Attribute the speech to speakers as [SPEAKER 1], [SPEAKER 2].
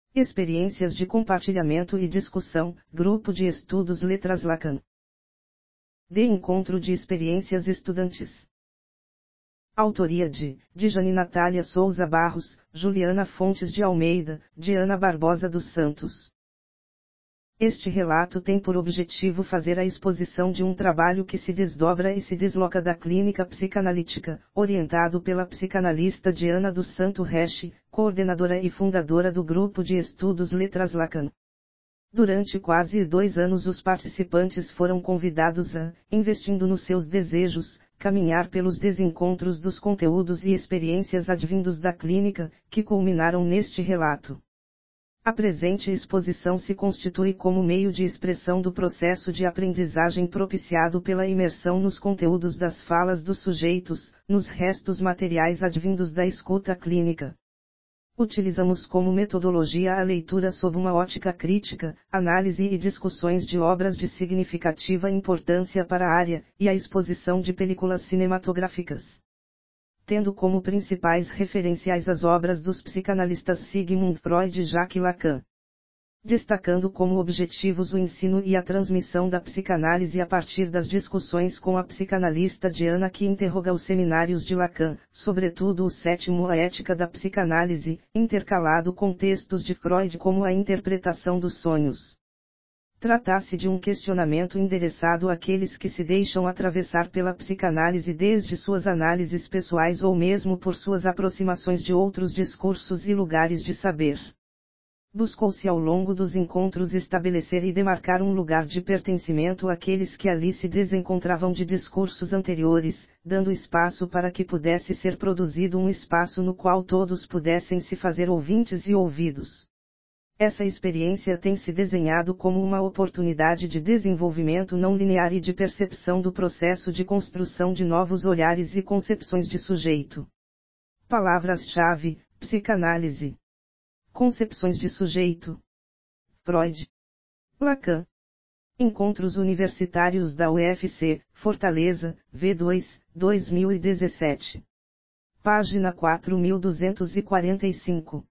[SPEAKER 1] Experiências de compartilhamento e discussão, Grupo de Estudos Letras Lacan. De Encontro de Experiências Estudantes. Autoria de Djane Natália Souza Barros, Juliana Fontes de Almeida, Diana Barbosa dos Santos. Este relato tem por objetivo fazer a exposição de um trabalho que se desdobra e se desloca da clínica psicanalítica, orientado pela psicanalista Diana dos Santos Resch, coordenadora e fundadora do Grupo de Estudos Letras Lacan. Durante quase 2 anos os participantes foram convidados a, investindo nos seus desejos, caminhar pelos desencontros dos conteúdos e experiências advindos da clínica, que culminaram neste relato. A presente exposição se constitui como meio de expressão do processo de aprendizagem propiciado pela imersão nos conteúdos das falas dos sujeitos, nos restos materiais advindos da escuta clínica. Utilizamos como metodologia a leitura sob uma ótica crítica, análise e discussões de obras de significativa importância para a área, e a exposição de películas cinematográficas. Tendo como principais referenciais as obras dos psicanalistas Sigmund Freud e Jacques Lacan. Destacando como objetivos o ensino e a transmissão da psicanálise a partir das discussões com a psicanalista Diana que interroga os seminários de Lacan, sobretudo o 7º A Ética da Psicanálise, intercalado com textos de Freud como a interpretação dos sonhos. Trata-se de um questionamento endereçado àqueles que se deixam atravessar pela psicanálise desde suas análises pessoais ou mesmo por suas aproximações de outros discursos e lugares de saber. Buscou-se ao longo dos encontros estabelecer e demarcar um lugar de pertencimento àqueles que ali se desencontravam de discursos anteriores, dando espaço para que pudesse ser produzido um espaço no qual todos pudessem se fazer ouvintes e ouvidos. Essa experiência tem se desenhado como uma oportunidade de desenvolvimento não linear e de percepção do processo de construção de novos olhares e concepções de sujeito. Palavras-chave: psicanálise. Concepções de sujeito. Freud. Lacan. Encontros Universitários da UFC, Fortaleza, V2, 2017. Página 4245.